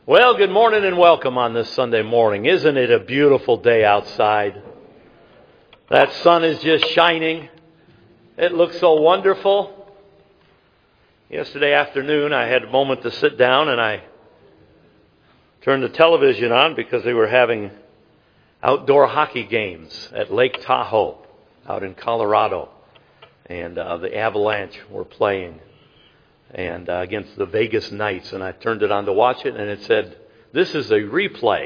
Well, good morning and welcome on this Sunday morning. Isn't it a beautiful day outside? That sun is just shining. It looks so wonderful. Yesterday afternoon, I had a moment to sit down and I turned the television on because they were having outdoor hockey games at Lake Tahoe out in Colorado. And the Avalanche were playing and against the Vegas Knights, and I turned it on to watch it, and it said, "This is a replay."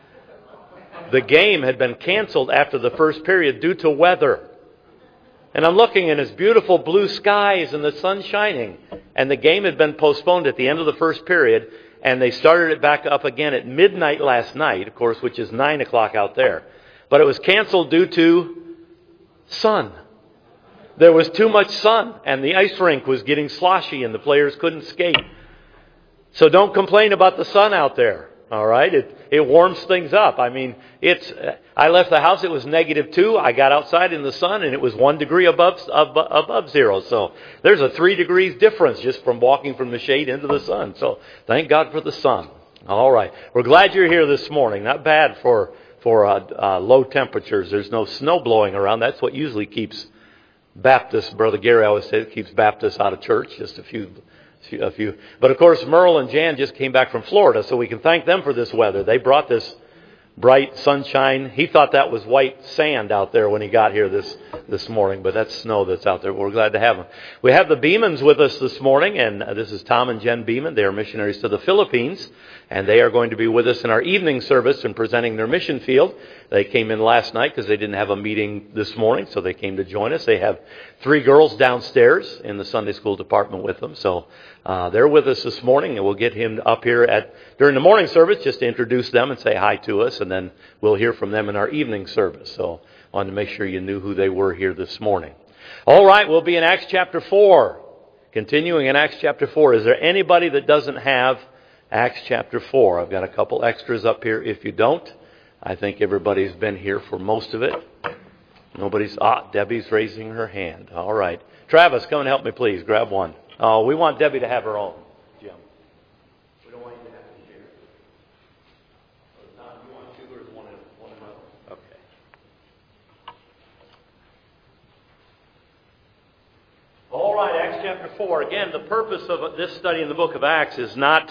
The game had been canceled after the first period due to weather. And I'm looking, and it's beautiful blue skies and the sun shining, and the game had been postponed at the end of the first period, and they started it back up again at midnight last night, of course, which is 9 o'clock out there. But it was canceled due to sun. There was too much sun, and the ice rink was getting sloshy, and the players couldn't skate. So don't complain about the sun out there, all right? It warms things up. I mean, I left the house, it was -2. I got outside in the sun, and it was 1 degree above zero. So there's a 3 degrees difference just from walking from the shade into the sun. So thank God for the sun. All right. We're glad you're here this morning. Not bad for low temperatures. There's no snow blowing around. That's what usually keeps Baptists, Brother Gary always said, keeps Baptists out of church, just a few. But of course, Merle and Jan just came back from Florida, so we can thank them for this weather. They brought this bright sunshine. He thought that was white sand out there when he got here this morning, but that's snow that's out there. We're glad to have them. We have the Beemans with us this morning, and this is Tom and Jen Beeman. They are missionaries to the Philippines, and they are going to be with us in our evening service and presenting their mission field. They came in last night because they didn't have a meeting this morning, so they came to join us. They have 3 girls downstairs in the Sunday school department with them, so they're with us this morning, and we'll get him up here during the morning service just to introduce them and say hi to us, and then we'll hear from them in our evening service. So I wanted to make sure you knew who they were here this morning. All right, we'll be in Acts chapter 4. Continuing in Acts chapter 4. Is there anybody that doesn't have Acts chapter 4? I've got a couple extras up here if you don't. I think everybody's been here for most of it. Debbie's raising her hand. All right. Travis, come and help me, please. Grab one. Oh, we want Debbie to have her own, Jim. We don't want you to have to share. You want 2 or one another? Okay. All right, Acts chapter 4. Again, the purpose of this study in the book of Acts is not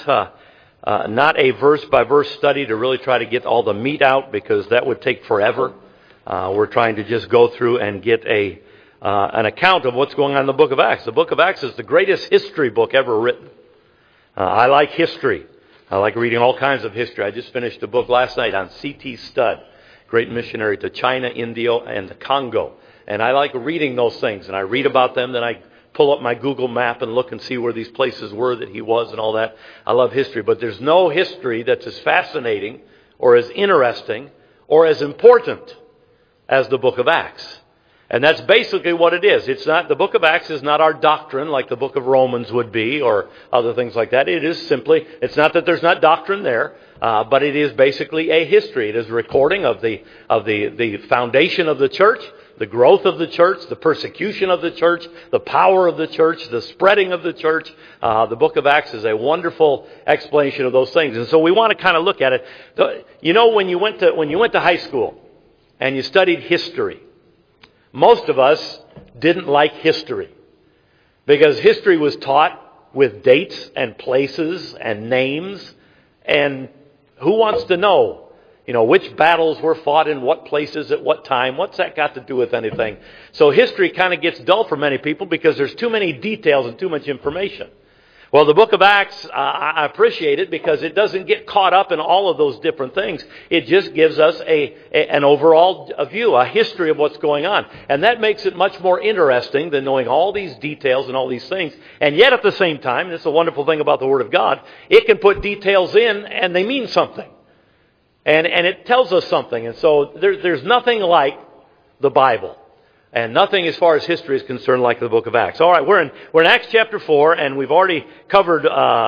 a verse-by-verse study to really try to get all the meat out, because that would take forever. We're trying to just go through and get an account of what's going on in the book of Acts. The book of Acts is the greatest history book ever written. I like history. I like reading all kinds of history. I just finished a book last night on C.T. Studd, great missionary to China, India, and the Congo. And I like reading those things. And I read about them, then I pull up my Google map and look and see where these places were that he was and all that. I love history. But there's no history that's as fascinating or as interesting or as important as the book of Acts. And that's basically what it is. The book of Acts is not our doctrine like the book of Romans would be or other things like that. It is simply, it's not that there's not doctrine there, but it is basically a history. It is a recording of the foundation of the church, the growth of the church, the persecution of the church, the power of the church, the spreading of the church. The book of Acts is a wonderful explanation of those things. And so we want to kind of look at it. You know, when you went to high school and you studied history, most of us didn't like history because history was taught with dates and places and names, and who wants to know, which battles were fought in what places at what time? What's that got to do with anything? So history kind of gets dull for many people because there's too many details and too much information. Well, the book of Acts, I appreciate it because it doesn't get caught up in all of those different things. It just gives us an overall view, a history of what's going on. And that makes it much more interesting than knowing all these details and all these things. And yet at the same time, and it's a wonderful thing about the Word of God, it can put details in and they mean something. And it tells us something. And so there's nothing like the Bible. And nothing as far as history is concerned like the book of Acts. All right, we're in Acts chapter 4, and we've already covered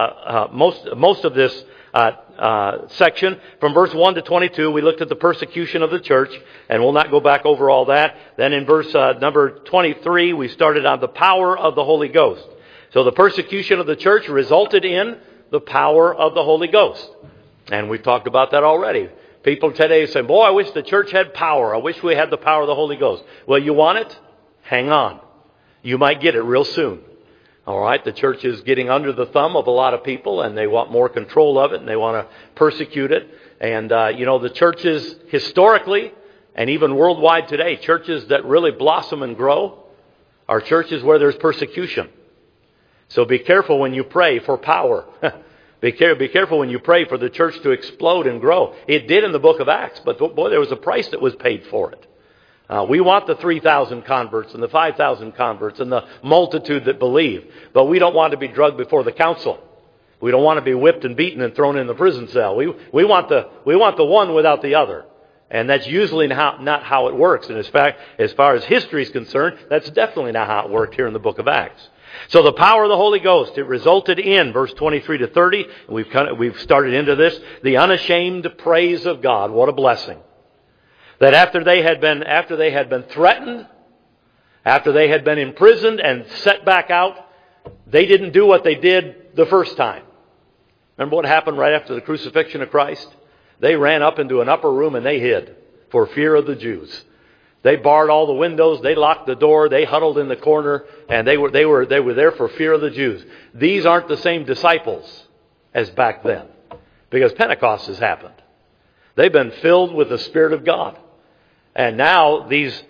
most of this section. From verse 1 to 22, we looked at the persecution of the church, and we'll not go back over all that. Then in verse number 23, we started on the power of the Holy Ghost. So the persecution of the church resulted in the power of the Holy Ghost. And we've talked about that already. People today say, boy, I wish the church had power. I wish we had the power of the Holy Ghost. Well, you want it? Hang on. You might get it real soon. All right, the church is getting under the thumb of a lot of people, and they want more control of it, and they want to persecute it. And, the churches historically, and even worldwide today, churches that really blossom and grow are churches where there's persecution. So be careful when you pray for power. Be careful when you pray for the church to explode and grow. It did in the book of Acts, but boy, there was a price that was paid for it. We want the 3,000 converts and the 5,000 converts and the multitude that believe. But we don't want to be drugged before the council. We don't want to be whipped and beaten and thrown in the prison cell. We want the one without the other. And that's usually not how it works. And as far as history is concerned, that's definitely not how it worked here in the book of Acts. So the power of the Holy Ghost, it resulted in, verse 23 to 30, and we've started into this, the unashamed praise of God. What a blessing. That after they had been threatened, after they had been imprisoned and set back out, they didn't do what they did the first time. Remember what happened right after the crucifixion of Christ? They ran up into an upper room and they hid for fear of the Jews. They barred all the windows, they locked the door, they huddled in the corner, and they were there for fear of the Jews. These aren't the same disciples as back then, because Pentecost has happened. They've been filled with the Spirit of God. And now these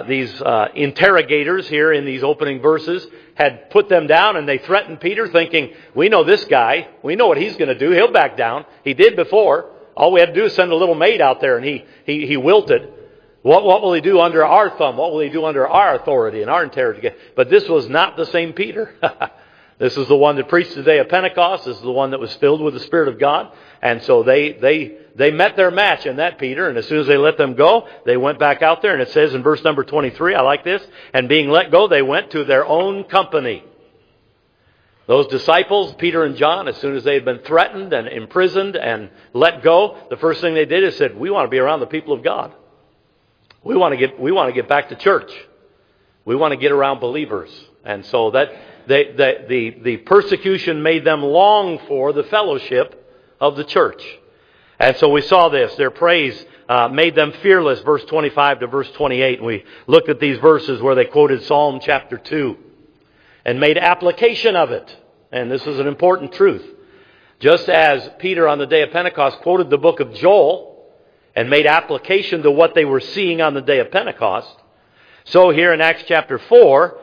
interrogators here in these opening verses had put them down, and they threatened Peter, thinking, we know this guy. We know what he's going to do. He'll back down. He did before. All we had to do is send a little maid out there, and he wilted. What will he do under our thumb? What will he do under our authority and our interrogation? But this was not the same Peter. This is the one that preached the day of Pentecost. This is the one that was filled with the Spirit of God. And so they met their match in that Peter. And as soon as they let them go, they went back out there. And it says in verse number 23, I like this, and being let go, they went to their own company. Those disciples, Peter and John, as soon as they had been threatened and imprisoned and let go, the first thing they did is said, we want to be around the people of God. We want to get back to church. We want to get around believers. And so that the persecution made them long for the fellowship of the church. And so we saw this. Their praise made them fearless, verse 25 to verse 28. And we looked at these verses where they quoted Psalm chapter 2 and made application of it. And this is an important truth. Just as Peter on the day of Pentecost quoted the book of Joel and made application to what they were seeing on the day of Pentecost, so here in Acts chapter 4,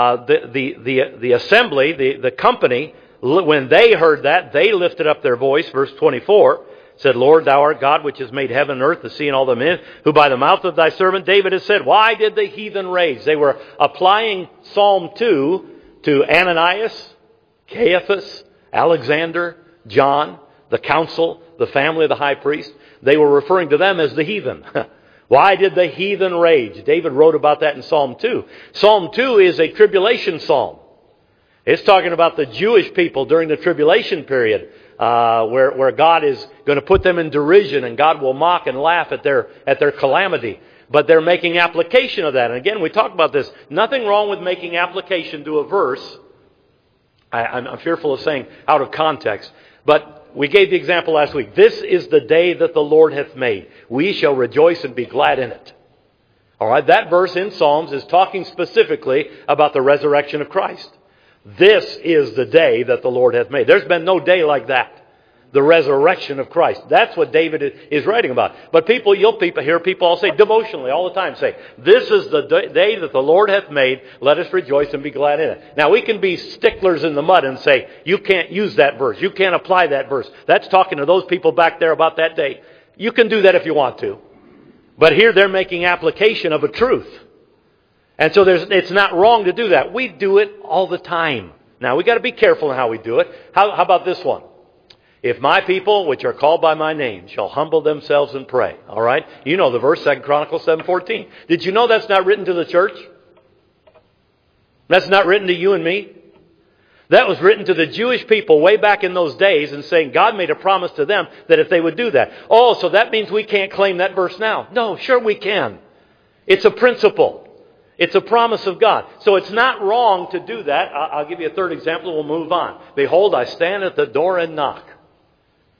the assembly, the company, when they heard that, they lifted up their voice, verse 24, said, Lord, thou art God, which has made heaven and earth, the sea and all them in, who by the mouth of thy servant David has said, why did the heathen rage? They were applying Psalm 2 to Ananias, Caiaphas, Alexander, John, the council, the family of the high priest. They were referring to them as the heathen. Why did the heathen rage? David wrote about that in Psalm 2. Psalm 2 is a tribulation psalm. It's talking about the Jewish people during the tribulation period, where God is going to put them in derision, and God will mock and laugh at their calamity. But they're making application of that. And again, we talked about this. Nothing wrong with making application to a verse. I'm fearful of saying out of context. But we gave the example last week. This is the day that the Lord hath made. We shall rejoice and be glad in it. All right, that verse in Psalms is talking specifically about the resurrection of Christ. This is the day that the Lord hath made. There's been no day like that. The resurrection of Christ. That's what David is writing about. But you'll hear people all say, devotionally all the time, say, this is the day that the Lord hath made. Let us rejoice and be glad in it. Now we can be sticklers in the mud and say, you can't use that verse. You can't apply that verse. That's talking to those people back there about that day. You can do that if you want to. But here they're making application of a truth. And so it's not wrong to do that. We do it all the time. Now we got to be careful in how we do it. How about this one? If my people, which are called by my name, shall humble themselves and pray. All right? You know the verse, 2 Chronicles 7:14. Did you know that's not written to the church? That's not written to you and me. That was written to the Jewish people way back in those days, and saying God made a promise to them that if they would do that. Oh, so that means we can't claim that verse now. No, sure we can. It's a principle. It's a promise of God. So it's not wrong to do that. I'll give you a third example and we'll move on. Behold, I stand at the door and knock.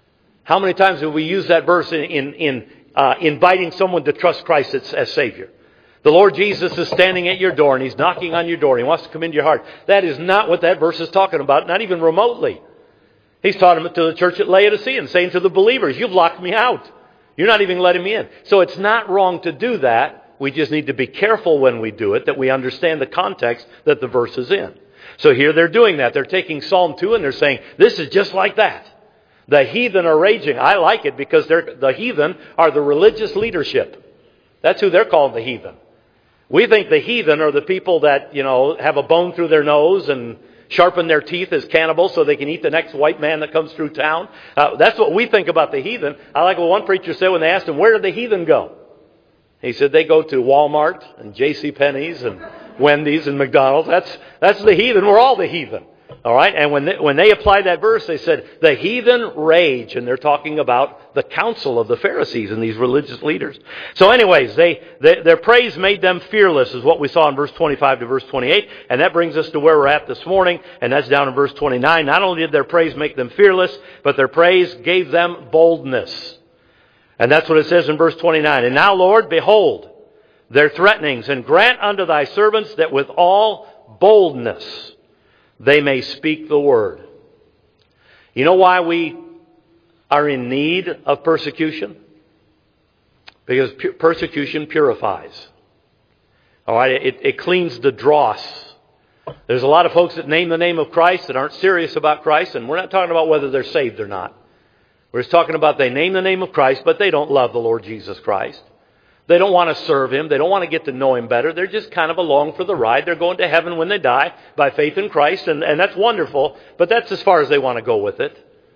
How many times have we used that verse in inviting someone to trust Christ as Savior? The Lord Jesus is standing at your door and He's knocking on your door and He wants to come into your heart. That is not what that verse is talking about, not even remotely. He's talking to the church at Laodicea and saying to the believers, you've locked me out. You're not even letting me in. So it's not wrong to do that. We just need to be careful when we do it, that we understand the context that the verse is in. So here they're doing that. They're taking Psalm 2 and they're saying, this is just like that. The heathen are raging. I like it because the heathen are the religious leadership. That's who they're calling the heathen. We think the heathen are the people that, have a bone through their nose and sharpen their teeth as cannibals so they can eat the next white man that comes through town. That's what we think about the heathen. I like what one preacher said when they asked him, where did the heathen go? He said they go to Walmart and JCPenney's and Wendy's and McDonald's. That's the heathen. We're all the heathen. All right? And when they applied that verse, they said, the heathen rage. And they're talking about the council of the Pharisees and these religious leaders. So anyways, their praise made them fearless, is what we saw in verse 25 to verse 28. And that brings us to where we're at this morning. And that's down in verse 29. Not only did their praise make them fearless, but their praise gave them boldness. And that's what it says in verse 29. And now, Lord, behold their threatenings, and grant unto thy servants that with all boldness they may speak the word. You know why we are in need of persecution? Because persecution purifies. All right, it cleans the dross. There's a lot of folks that name the name of Christ that aren't serious about Christ, and we're not talking about whether they're saved or not. We're just talking about they name the name of Christ, but they don't love the Lord Jesus Christ. They don't want to serve Him. They don't want to get to know Him better. They're just kind of along for the ride. They're going to heaven when they die by faith in Christ, and that's wonderful, but that's as far as they want to go with it.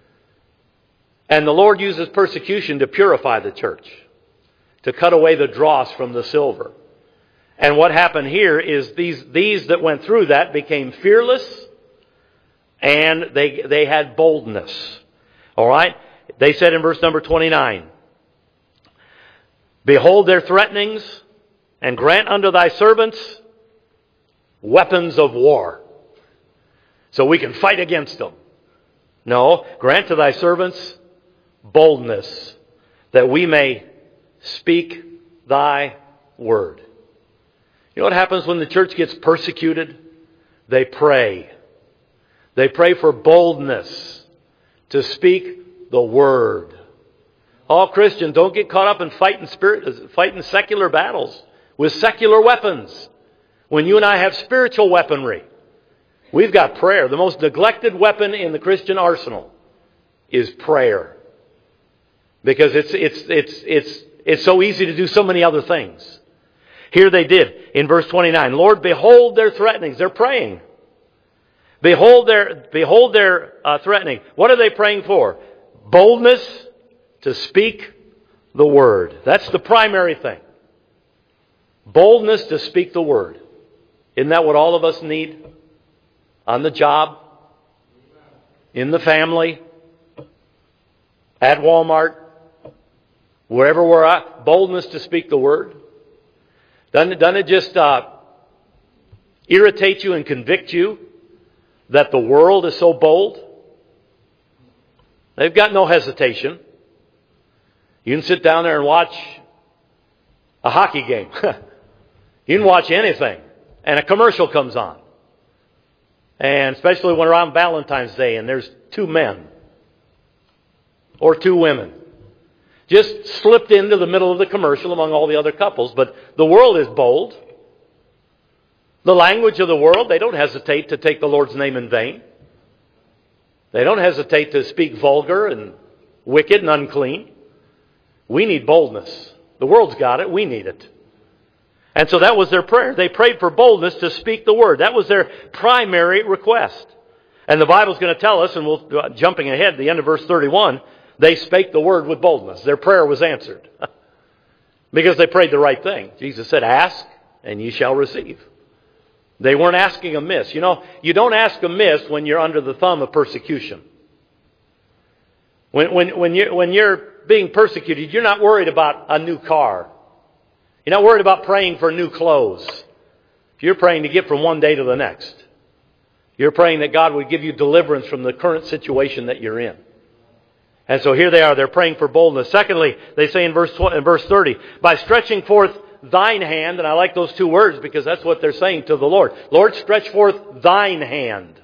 And the Lord uses persecution to purify the church, to cut away the dross from the silver. And what happened here is these that went through that became fearless, and they had boldness. All right? They said in verse number 29, behold their threatenings, and grant unto thy servants weapons of war, so we can fight against them. No, grant to thy servants boldness, that we may speak thy word. You know what happens when the church gets persecuted? They pray. They pray for boldness to speak the word. All Christians, don't get caught up in fighting secular battles with secular weapons. When you and I have spiritual weaponry, we've got prayer. The most neglected weapon in the Christian arsenal is prayer, because it's so easy to do so many other things. Here they did in verse 29. Lord, behold their threatenings. They're praying. Behold their threatening. What are they praying for? Boldness to speak the word. That's the primary thing. Boldness to speak the word. Isn't that what all of us need? On the job, in the family, at Walmart, wherever we're at. Boldness to speak the word. Doesn't it just irritate you and convict you that the world is so bold? They've got no hesitation. You can sit down there and watch a hockey game. You can watch anything, and a commercial comes on. And especially when around Valentine's Day and there's two men or two women just slipped into the middle of the commercial among all the other couples. But the world is bold. The language of the world, they don't hesitate to take the Lord's name in vain. They don't hesitate to speak vulgar and wicked and unclean. We need boldness. The world's got it. We need it. And so that was their prayer. They prayed for boldness to speak the word. That was their primary request. And the Bible's going to tell us, and we'll jumping ahead, the end of verse 31, they spake the word with boldness. Their prayer was answered. Because they prayed the right thing. Jesus said, ask and ye shall receive. They weren't asking amiss. You know, you don't ask amiss when you're under the thumb of persecution. When you're being persecuted, you're not worried about a new car. You're not worried about praying for new clothes. You're praying to get from one day to the next. You're praying that God would give you deliverance from the current situation that you're in. And so here they are, they're praying for boldness. Secondly, they say in verse 30, by stretching forth thine hand, and I like those two words because that's what they're saying to the Lord. Lord, stretch forth thine hand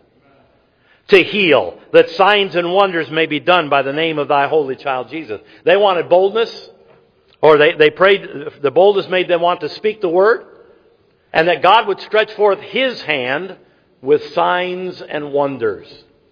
to heal, that signs and wonders may be done by the name of thy holy child Jesus. They wanted boldness, or they prayed, the boldness made them want to speak the word, and that God would stretch forth His hand with signs and wonders.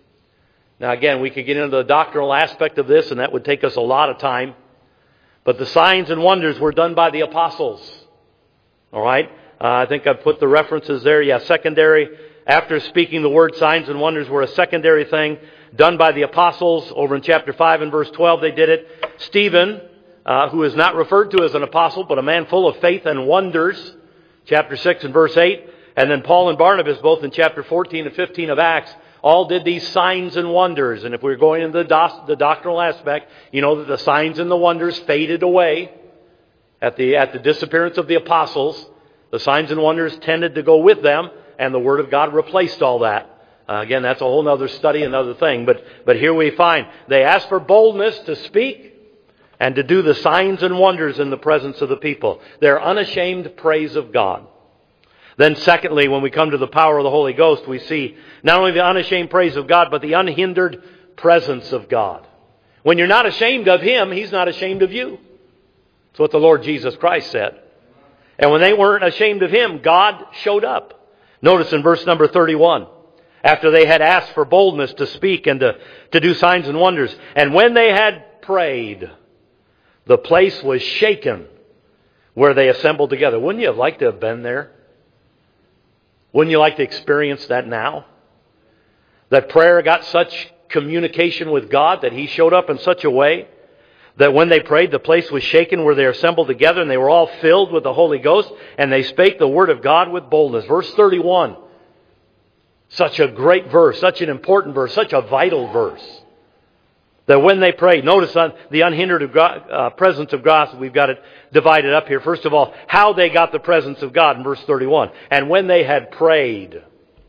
Now again, we could get into the doctrinal aspect of this, and that would take us a lot of time. But the signs and wonders were done by the apostles. All right? I think I've put the references there. Yeah, secondary. After speaking the word, signs and wonders were a secondary thing done by the apostles. Over in chapter 5 and verse 12 they did it. Stephen, who is not referred to as an apostle, but a man full of faith and wonders. Chapter 6 and verse 8. And then Paul and Barnabas, both in chapter 14 and 15 of Acts, all did these signs and wonders. And if we're going into the doctrinal aspect, you know that the signs and the wonders faded away at the disappearance of the apostles. The signs and wonders tended to go with them, and the Word of God replaced all that. Again, that's a whole other study, another thing. But here we find they asked for boldness to speak and to do the signs and wonders in the presence of the people. Their unashamed praise of God. Then secondly, when we come to the power of the Holy Ghost, we see not only the unashamed praise of God, but the unhindered presence of God. When you're not ashamed of Him, He's not ashamed of you. That's what the Lord Jesus Christ said. And when they weren't ashamed of Him, God showed up. Notice in verse number 31, after they had asked for boldness to speak and to do signs and wonders, and when they had prayed, the place was shaken where they assembled together. Wouldn't you have liked to have been there? Wouldn't you like to experience that now? That prayer got such communication with God that He showed up in such a way that when they prayed, the place was shaken where they assembled together, and they were all filled with the Holy Ghost, and they spake the word of God with boldness. Verse 31. Such a great verse, such an important verse, such a vital verse. That when they prayed, notice on the unhindered presence of God, we've got it divided up here. First of all, how they got the presence of God in verse 31. And when they had prayed.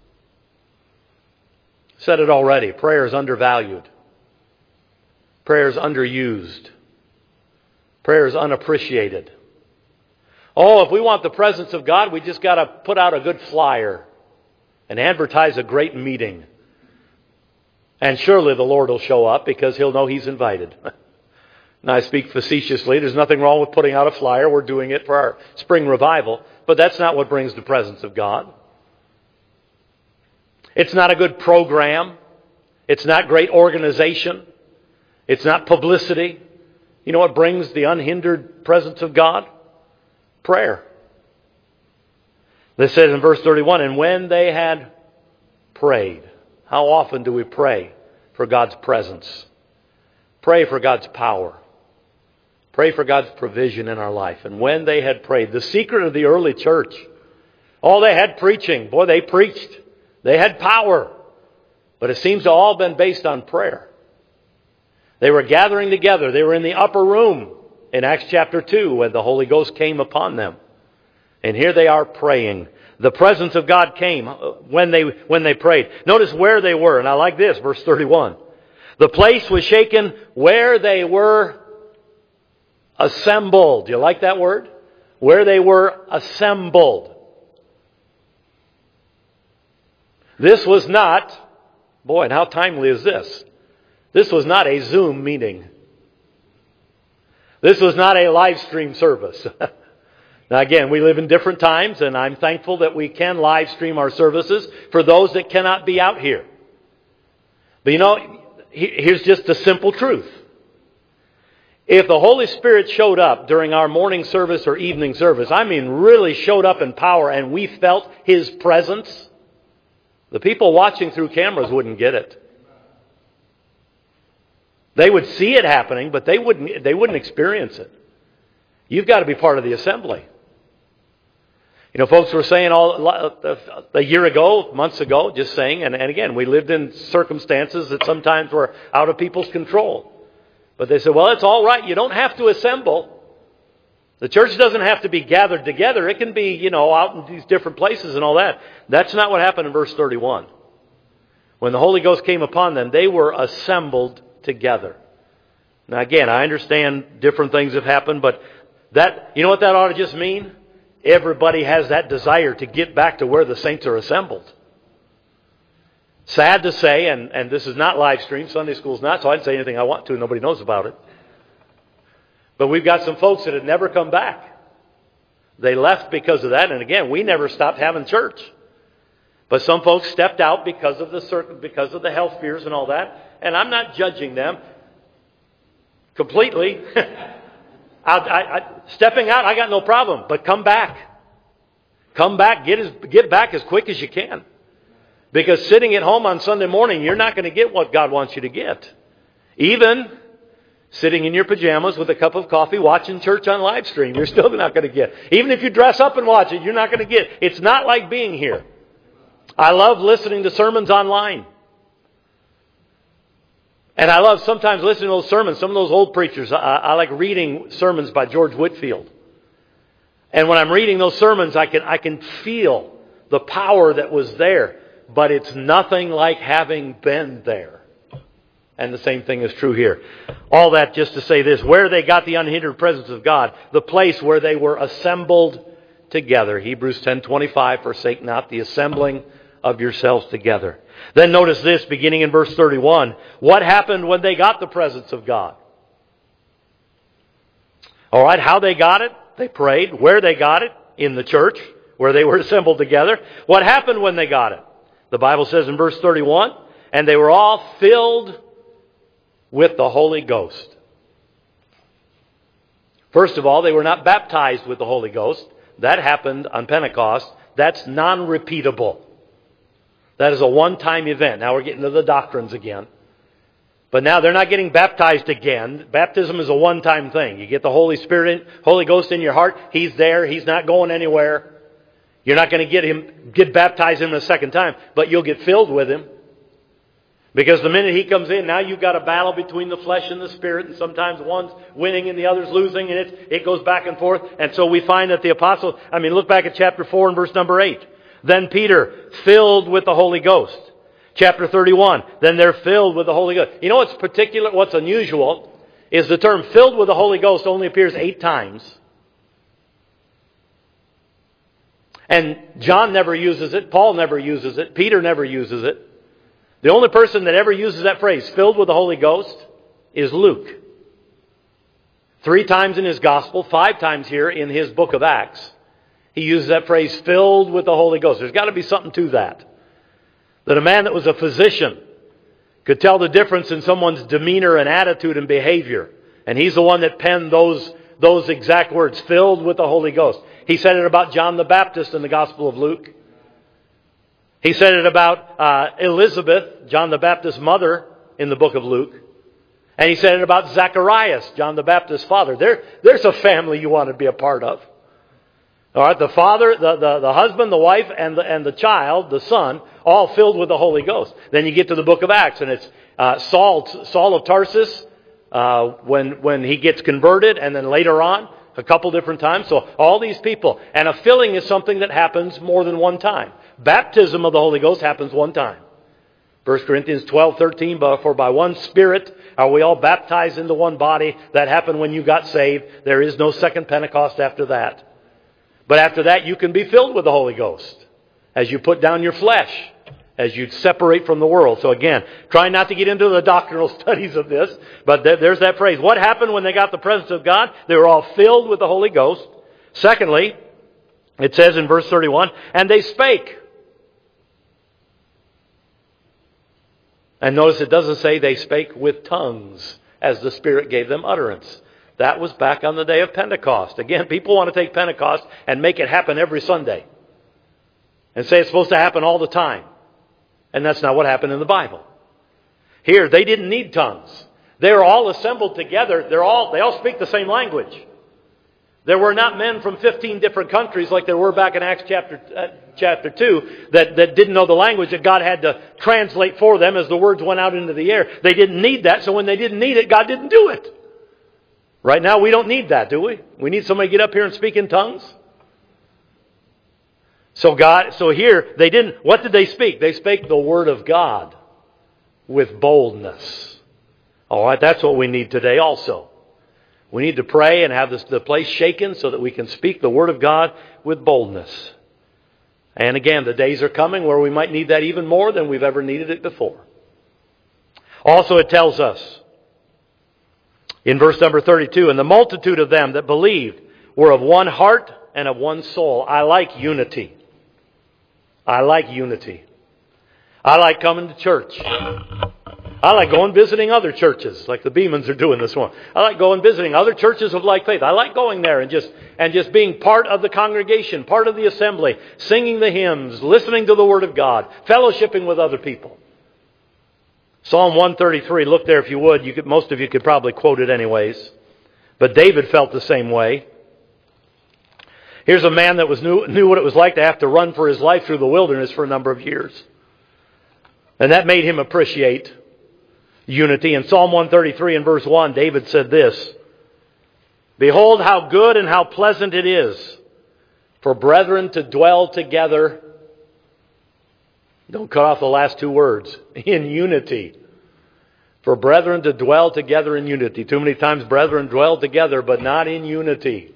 Said it already, prayer is undervalued. Prayer is underused. Prayer is unappreciated. Oh, if we want the presence of God, we just got to put out a good flyer and advertise a great meeting. And surely the Lord will show up because He'll know He's invited. Now I speak facetiously. There's nothing wrong with putting out a flyer. We're doing it for our spring revival. But that's not what brings the presence of God. It's not a good program. It's not great organization. It's not publicity. You know what brings the unhindered presence of God? Prayer. This says in verse 31, and when they had prayed. How often do we pray for God's presence? Pray for God's power. Pray for God's provision in our life. And when they had prayed, the secret of the early church, all they had preaching. Boy, they preached. They had power. But it seems to all been based on prayer. They were gathering together. They were in the upper room in Acts chapter 2 when the Holy Ghost came upon them. And here they are praying. The presence of God came when they prayed. Notice where they were. And I like this, verse 31. The place was shaken where they were assembled. Do you like that word? Where they were assembled. This was not, boy, and how timely is this? This was not a Zoom meeting. This was not a live stream service. Now again, we live in different times, and I'm thankful that we can live stream our services for those that cannot be out here. But you know, here's just a simple truth. If the Holy Spirit showed up during our morning service or evening service, I mean really showed up in power, and we felt His presence, the people watching through cameras wouldn't get it. They would see it happening, but they wouldn't experience it. You've got to be part of the assembly. You know, folks were saying a year ago, months ago, just saying, and again, we lived in circumstances that sometimes were out of people's control. But they said, well, it's all right. You don't have to assemble. The church doesn't have to be gathered together. It can be, you know, out in these different places and all that. That's not what happened in verse 31. When the Holy Ghost came upon them, they were assembled together. Now again, I understand different things have happened, but you know what that ought to just mean? Everybody has that desire to get back to where the saints are assembled. Sad to say, and this is not live stream, Sunday school's not, so I can say anything I want to, nobody knows about it. But we've got some folks that have never come back. They left because of that, and again, we never stopped having church. But some folks stepped out because of the health fears and all that, and I'm not judging them completely. Stepping out, I got no problem, but come back. Come back, get back as quick as you can. Because sitting at home on Sunday morning, you're not going to get what God wants you to get. Even sitting in your pajamas with a cup of coffee watching church on live stream, you're still not going to get. Even if you dress up and watch it, you're not going to get. It's not like being here. I love listening to sermons online. And I love sometimes listening to those sermons, some of those old preachers. I like reading sermons by George Whitefield. And when I'm reading those sermons, I can feel the power that was there. But it's nothing like having been there. And the same thing is true here. All that just to say this, where they got the unhindered presence of God, the place where they were assembled together. Hebrews 10:25, forsake not the assembling of yourselves together. Then notice this, beginning in verse 31. What happened when they got the presence of God? All right, how they got it? They prayed. Where they got it? In the church, where they were assembled together. What happened when they got it? The Bible says in verse 31, and they were all filled with the Holy Ghost. First of all, they were not baptized with the Holy Ghost. That happened on Pentecost. That's non-repeatable. That is a one-time event. Now we're getting to the doctrines again. But now they're not getting baptized again. Baptism is a one-time thing. You get the Holy Spirit, Holy Ghost in your heart. He's there. He's not going anywhere. You're not going to get baptized him a second time, but you'll get filled with him. Because the minute he comes in, now you've got a battle between the flesh and the spirit, and sometimes one's winning and the other's losing, and it goes back and forth. And so we find that the apostles, look back at chapter 4 and verse number 8. Then Peter, filled with the Holy Ghost. Chapter 31, then they're filled with the Holy Ghost. You know what's unusual, is the term filled with the Holy Ghost only appears 8 times. And John never uses it. Paul never uses it. Peter never uses it. The only person that ever uses that phrase, filled with the Holy Ghost, is Luke. 3 times in his gospel, 5 times here in his book of Acts. He uses that phrase, filled with the Holy Ghost. There's got to be something to that. That a man that was a physician could tell the difference in someone's demeanor and attitude and behavior. And he's the one that penned those exact words, filled with the Holy Ghost. He said it about John the Baptist in the Gospel of Luke. He said it about Elizabeth, John the Baptist's mother, in the book of Luke. And he said it about Zacharias, John the Baptist's father. There's a family you want to be a part of. All right, the father, the husband, the wife, and the child, the son, all filled with the Holy Ghost. Then you get to the book of Acts, and it's Saul of Tarsus, when he gets converted, and then later on, a couple different times. So all these people. And a filling is something that happens more than one time. Baptism of the Holy Ghost happens one time. 1 Corinthians 12:13, for by one Spirit are we all baptized into one body. That happened when you got saved. There is no second Pentecost after that. But after that, you can be filled with the Holy Ghost as you put down your flesh, as you separate from the world. So again, try not to get into the doctrinal studies of this, but there's that phrase. What happened when they got the presence of God? They were all filled with the Holy Ghost. Secondly, it says in verse 31, and they spake. And notice it doesn't say they spake with tongues as the Spirit gave them utterance. That was back on the day of Pentecost. Again, people want to take Pentecost and make it happen every Sunday. And say it's supposed to happen all the time. And that's not what happened in the Bible. Here, they didn't need tongues. They were all assembled together. They all speak the same language. There were not men from 15 different countries like there were back in Acts chapter 2 that didn't know the language that God had to translate for them as the words went out into the air. They didn't need that, so when they didn't need it, God didn't do it. Right now, we don't need that, do we? We need somebody to get up here and speak in tongues? So here, they didn't. What did they speak? They spake the word of God with boldness. All right, that's what we need today also. We need to pray and have the place shaken so that we can speak the Word of God with boldness. And again, the days are coming where we might need that even more than we've ever needed it before. Also, it tells us in verse number 32, and the multitude of them that believed were of one heart and of one soul. I like unity. I like unity. I like coming to church. I like going visiting other churches, like the Beemans are doing this one. I like going visiting other churches of like faith. I like going there and just being part of the congregation, part of the assembly, singing the hymns, listening to the Word of God, fellowshipping with other people. Psalm 133, look there if you would. Most of you could probably quote it anyways. But David felt the same way. Here's a man that knew what it was like to have to run for his life through the wilderness for a number of years. And that made him appreciate unity. In Psalm 133 and verse 1, David said this, behold how good and how pleasant it is for brethren to dwell together. Don't cut off the last two words. In unity. For brethren to dwell together in unity. Too many times brethren dwell together, but not in unity.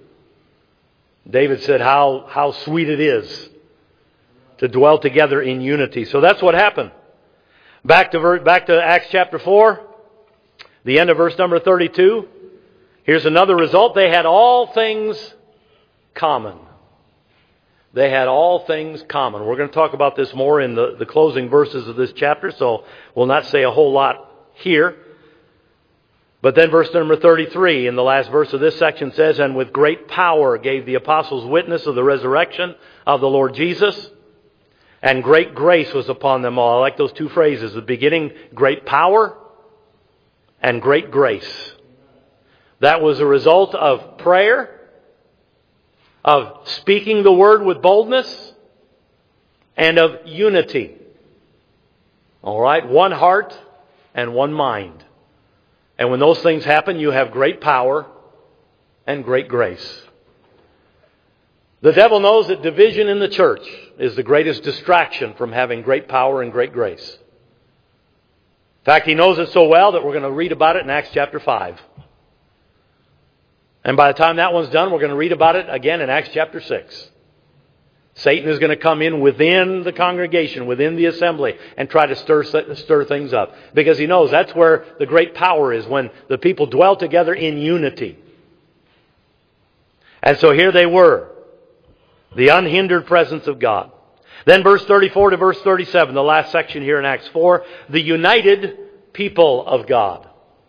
David said how sweet it is to dwell together in unity. So that's what happened. Back to Acts chapter 4, the end of verse number 32. Here's another result. They had all things common. They had all things common. We're going to talk about this more in the closing verses of this chapter, so we'll not say a whole lot here. But then verse number 33 in the last verse of this section says, and with great power gave the apostles witness of the resurrection of the Lord Jesus, and great grace was upon them all. I like those two phrases. The beginning, great power, and great grace. That was a result of prayer, of speaking the Word with boldness, and of unity. All right? One heart and one mind. And when those things happen, you have great power and great grace. The devil knows that division in the church is the greatest distraction from having great power and great grace. In fact, he knows it so well that we're going to read about it in Acts chapter 5. And by the time that one's done, we're going to read about it again in Acts chapter 6. Satan is going to come in within the congregation, within the assembly, and try to stir things up. Because he knows that's where the great power is, when the people dwell together in unity. And so here they were, the unhindered presence of God. Then verse 34 to verse 37, the last section here in Acts 4, the united people of God.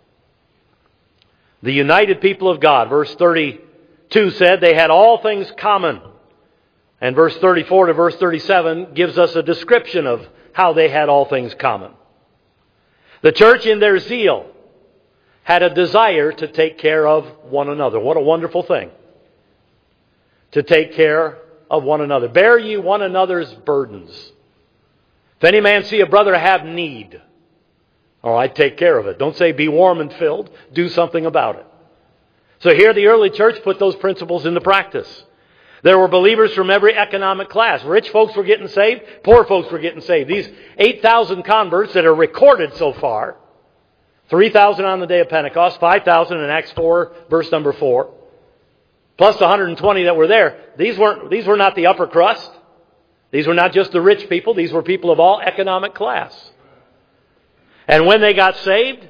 The united people of God. Verse 32 said they had all things common. And verse 34 to verse 37 gives us a description of how they had all things common. The church in their zeal had a desire to take care of one another. What a wonderful thing. To take care of one another. Bear ye one another's burdens. If any man see a brother have need, all right, take care of it. Don't say be warm and filled. Do something about it. So here the early church put those principles into practice. There were believers from every economic class. Rich folks were getting saved. Poor folks were getting saved. These 8,000 converts that are recorded so far, 3,000 on the day of Pentecost, 5,000 in Acts 4, verse number 4, plus the 120 that were there. These were not the upper crust. These were not just the rich people. These were people of all economic class. And when they got saved,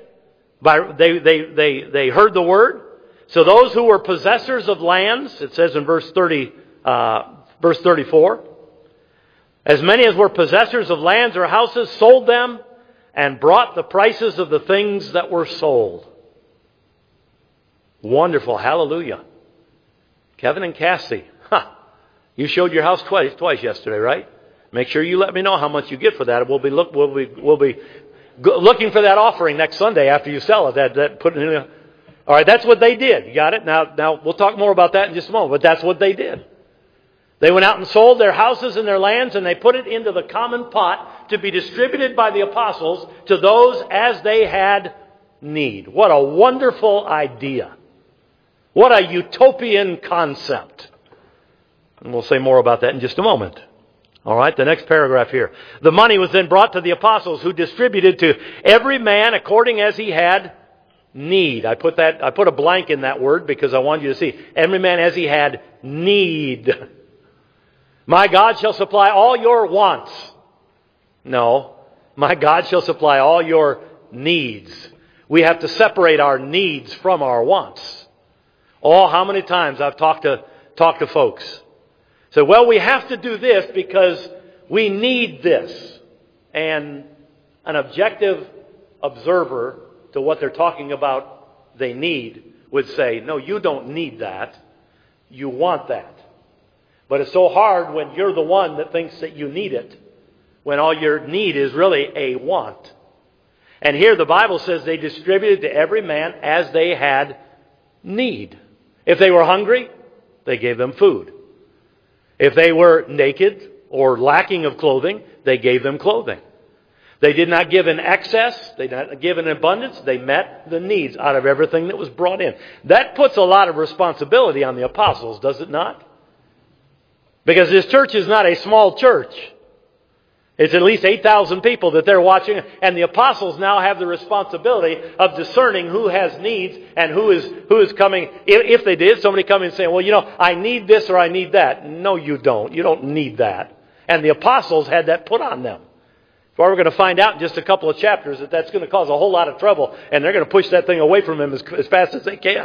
they heard the word. So those who were possessors of lands, it says in verse 34, as many as were possessors of lands or houses sold them and brought the prices of the things that were sold. Wonderful. Hallelujah. Kevin and Cassie, you showed your house twice yesterday, right? Make sure you let me know how much you get for that. We'll be looking for that offering next Sunday after you sell it. All right, that's what they did. You got it? Now we'll talk more about that in just a moment, but that's what they did. They went out and sold their houses and their lands, and they put it into the common pot to be distributed by the apostles to those as they had need. What a wonderful idea. What a utopian concept. And we'll say more about that in just a moment. All right, the next paragraph here. The money was then brought to the apostles, who distributed to every man according as he had need. I put a blank in that word because I want you to see. Every man as he had need. My God shall supply all your wants. No. My God shall supply all your needs. We have to separate our needs from our wants. Oh, how many times I've talked to folks. So, well, we have to do this because we need this. And an objective observer to what they're talking about they need would say, no, you don't need that. You want that. But it's so hard when you're the one that thinks that you need it, when all your need is really a want. And here the Bible says they distributed to every man as they had need. If they were hungry, they gave them food. If they were naked or lacking of clothing, they gave them clothing. They did not give in excess. They did not give in abundance. They met the needs out of everything that was brought in. That puts a lot of responsibility on the apostles, does it not? Because this church is not a small church. It's at least 8,000 people that they're watching. And the apostles now have the responsibility of discerning who has needs and who is coming. If they did, somebody come in and say, well, I need this or I need that. No, you don't. You don't need that. And the apostles had that put on them. So we're going to find out in just a couple of chapters that that's going to cause a whole lot of trouble. And they're going to push that thing away from them as fast as they can.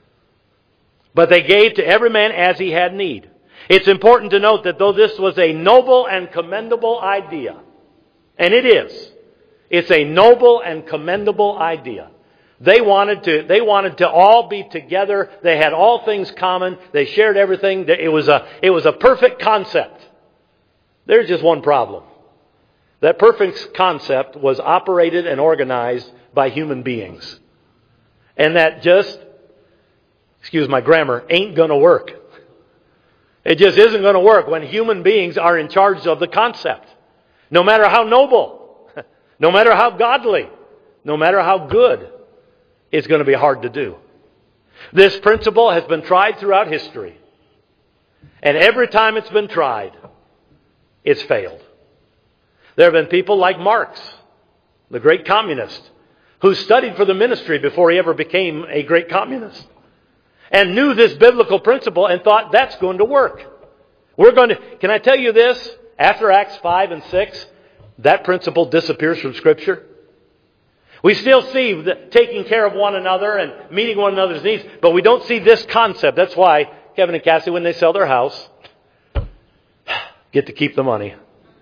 But they gave to every man as he had need. It's important to note that though this was a noble and commendable idea, and it is, it's a noble and commendable idea. They wanted to all be together. They had all things common. They shared everything. It was a perfect concept. There's just one problem. That perfect concept was operated and organized by human beings. And that just, excuse my grammar, ain't going to work. It just isn't going to work when human beings are in charge of the concept. No matter how noble, no matter how godly, no matter how good, it's going to be hard to do. This principle has been tried throughout history. And every time it's been tried, it's failed. There have been people like Marx, the great communist, who studied for the ministry before he ever became a great communist. And knew this biblical principle and thought that's going to work. Can I tell you this? After Acts 5 and 6, that principle disappears from Scripture. We still see taking care of one another and meeting one another's needs, but we don't see this concept. That's why Kevin and Cassie, when they sell their house, get to keep the money.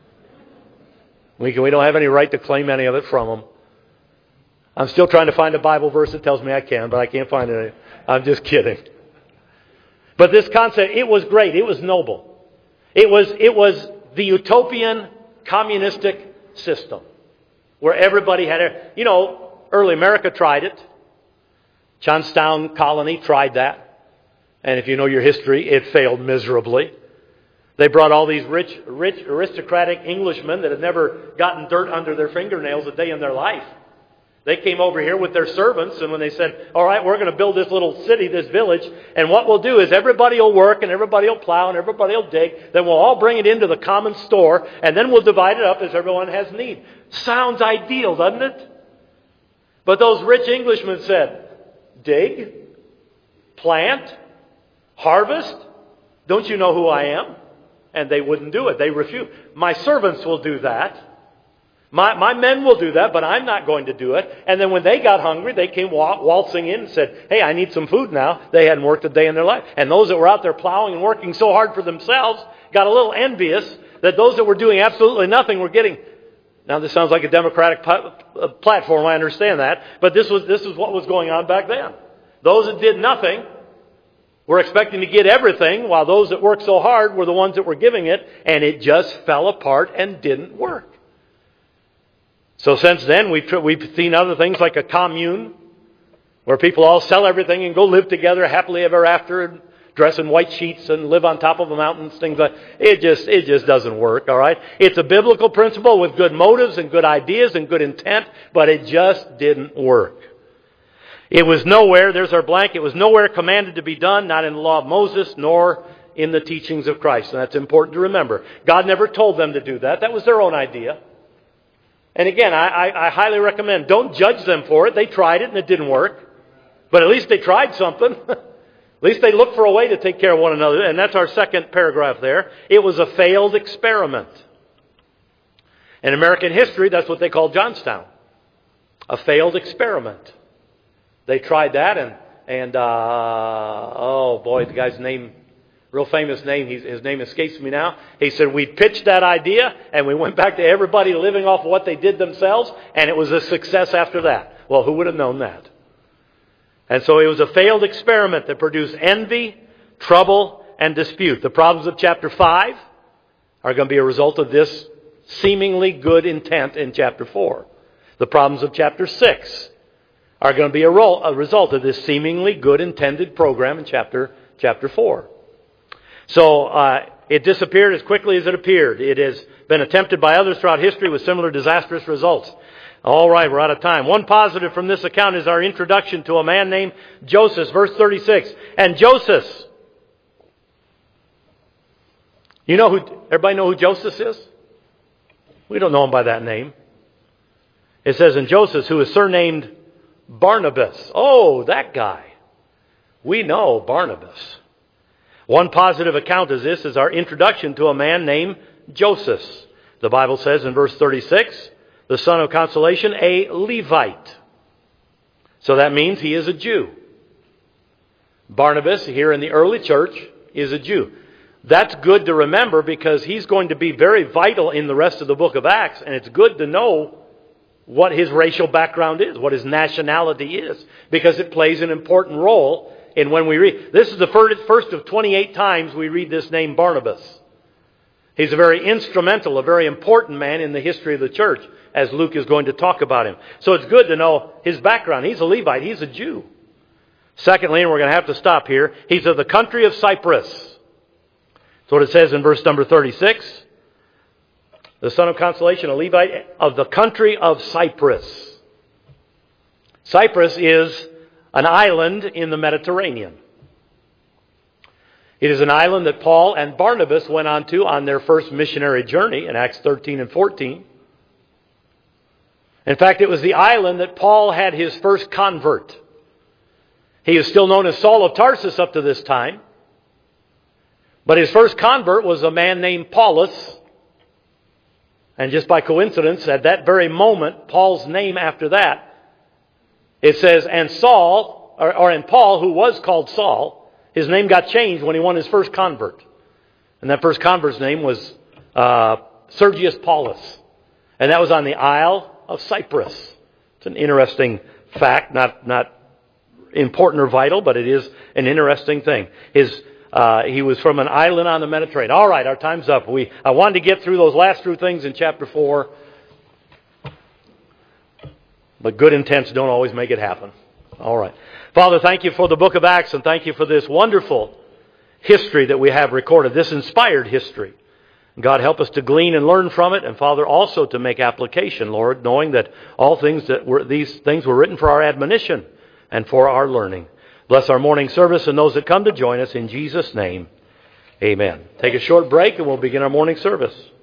We don't have any right to claim any of it from them. I'm still trying to find a Bible verse that tells me I can, but I can't find it. I'm just kidding. But this concept, it was great. It was noble. It was the utopian communistic system where everybody had early America tried it. Johnstown Colony tried that. And if you know your history, it failed miserably. They brought all these rich aristocratic Englishmen that had never gotten dirt under their fingernails a day in their life. They came over here with their servants, and when they said, all right, we're going to build this little city, this village, and what we'll do is everybody will work, and everybody will plow, and everybody will dig, then we'll all bring it into the common store, and then we'll divide it up as everyone has need. Sounds ideal, doesn't it? But those rich Englishmen said, dig, plant, harvest, don't you know who I am? And they wouldn't do it. They refused. My servants will do that. My men will do that, but I'm not going to do it. And then when they got hungry, they came waltzing in and said, hey, I need some food now. They hadn't worked a day in their life. And those that were out there plowing and working so hard for themselves got a little envious that those that were doing absolutely nothing were getting. Now, this sounds like a democratic platform. I understand that. But this is what was going on back then. Those that did nothing were expecting to get everything, while those that worked so hard were the ones that were giving it. And it just fell apart and didn't work. So since then, we've seen other things like a commune, where people all sell everything and go live together happily ever after, and dress in white sheets and live on top of the mountains, things like it just doesn't work, all right? It's a biblical principle with good motives and good ideas and good intent, but it just didn't work. It was nowhere, there's our blank, it was nowhere commanded to be done, not in the law of Moses, nor in the teachings of Christ. And that's important to remember. God never told them to do that. That was their own idea. And again, I highly recommend, don't judge them for it. They tried it and it didn't work. But at least they tried something. At least they looked for a way to take care of one another. And that's our second paragraph there. It was a failed experiment. In American history, that's what they call Johnstown. A failed experiment. They tried that oh boy, the guy's name, real famous name, his name escapes me now. He said, we pitched that idea and we went back to everybody living off of what they did themselves, and it was a success after that. Well, who would have known that? And so it was a failed experiment that produced envy, trouble, and dispute. The problems of chapter 5 are going to be a result of this seemingly good intent in chapter 4. The problems of chapter 6 are going to be a result of this seemingly good intended program in chapter 4. So it disappeared as quickly as it appeared. It has been attempted by others throughout history with similar disastrous results. All right, we're out of time. One positive from this account is our introduction to a man named Joseph. Verse 36. And Joseph. Everybody know who Joseph is? We don't know him by that name. It says, and Joseph, who is surnamed Barnabas. Oh, that guy. We know Barnabas. One positive account of this is our introduction to a man named Joseph. The Bible says in verse 36, the son of consolation, a Levite. So that means he is a Jew. Barnabas, here in the early church, is a Jew. That's good to remember because he's going to be very vital in the rest of the book of Acts, and it's good to know what his racial background is, what his nationality is, because it plays an important role in when we read. This is the first of 28 times we read this name Barnabas. He's a very instrumental, a very important man in the history of the church, as Luke is going to talk about him. So it's good to know his background. He's a Levite. He's a Jew. Secondly, and we're going to have to stop here, he's of the country of Cyprus. That's what it says in verse number 36. The son of consolation, a Levite of the country of Cyprus. Cyprus is an island in the Mediterranean. It is an island that Paul and Barnabas went on to on their first missionary journey in Acts 13 and 14. In fact, it was the island that Paul had his first convert. He is still known as Saul of Tarsus up to this time. But his first convert was a man named Paulus. And just by coincidence, at that very moment, Paul's name after that, it says, and Saul, and Paul, who was called Saul, his name got changed when he won his first convert. And that first convert's name was Sergius Paulus. And that was on the Isle of Cyprus. It's an interesting fact, not important or vital, but it is an interesting thing. He was from an island on the Mediterranean. All right, our time's up. I wanted to get through those last few things in chapter 4. But good intents don't always make it happen. All right. Father, thank you for the book of Acts, and thank you for this wonderful history that we have recorded, this inspired history. God, help us to glean and learn from it, and Father, also to make application, Lord, knowing that these things were written for our admonition and for our learning. Bless our morning service and those that come to join us in Jesus' name. Amen. Take a short break and we'll begin our morning service.